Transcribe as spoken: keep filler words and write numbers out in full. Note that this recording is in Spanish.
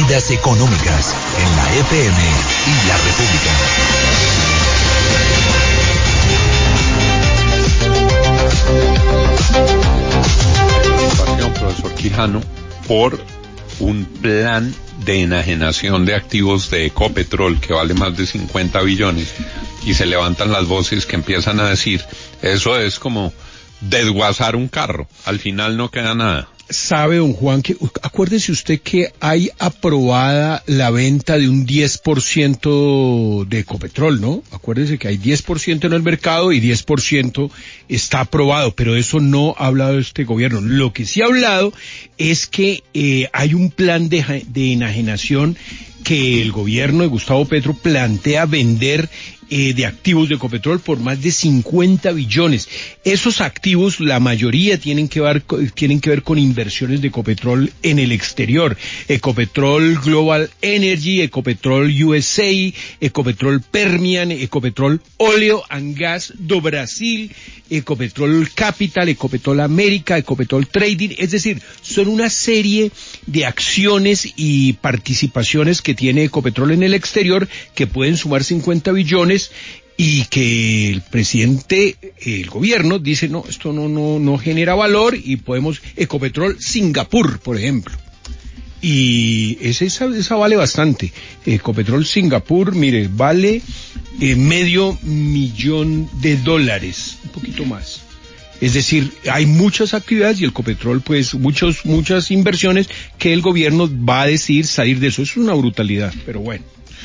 Medidas económicas en la F M y la República. Profesor Quijano, por un plan de enajenación de activos de Ecopetrol que vale más de cincuenta billones, y se levantan las voces que empiezan a decir, eso es como desguazar un carro, al final no queda nada. Sabe, don Juan, que acuérdese usted que hay aprobada la venta de un diez por ciento de Ecopetrol, ¿no? Acuérdese que hay diez por ciento en el mercado y diez por ciento está aprobado, pero eso no ha hablado este gobierno. Lo que sí ha hablado es que eh, hay un plan de, de enajenación que el gobierno de Gustavo Petro plantea vender eh, de activos de Ecopetrol por más de cincuenta billones. Esos activos, la mayoría tienen que ver, tienen que ver con inversiones de Ecopetrol en el exterior. Ecopetrol Global Energy, Ecopetrol U S A, Ecopetrol Permian, Ecopetrol Óleo and Gas do Brasil, Ecopetrol Capital, Ecopetrol América, Ecopetrol Trading, es decir, son una serie de acciones y participaciones que tiene Ecopetrol en el exterior que pueden sumar cincuenta billones y que el presidente, el gobierno, dice no, esto no, no, no genera valor y podemos, Ecopetrol Singapur, por ejemplo. Y esa, esa, esa vale bastante. Ecopetrol Singapur, mire, vale eh, medio millón de dólares, un poquito más. Es decir, hay muchas actividades y el Ecopetrol, pues, muchos, muchas inversiones que el gobierno va a decidir salir de eso. Es una brutalidad, pero bueno.